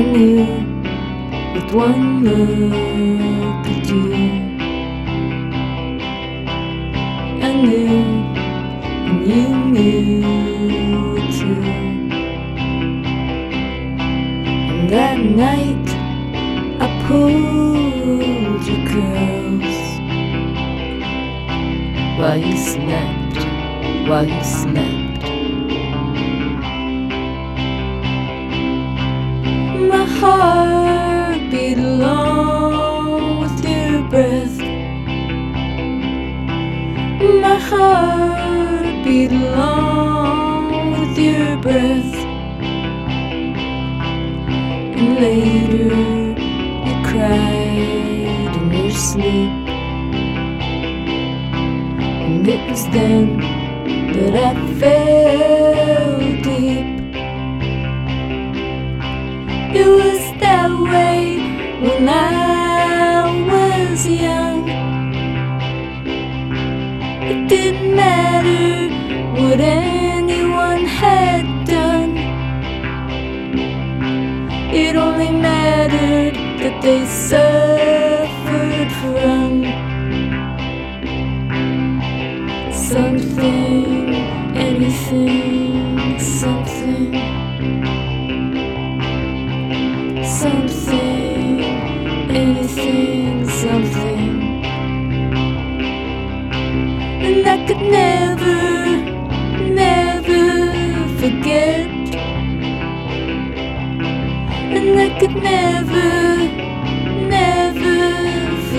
knew with one look at you, I knew, and you knew too. And that night I pulled your curls while you slept, while you slept. My heart beat along with your breath. My heart beat along with your breath. And later you cried in your sleep. And it was then that I fell deep. It was that way when I was young. It didn't matter what anyone had done. It only mattered that they suffered from something, anything, something. Something, anything, something. And I could never, never forget. And I could never, never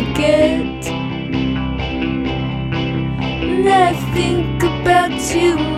forget. And I think about you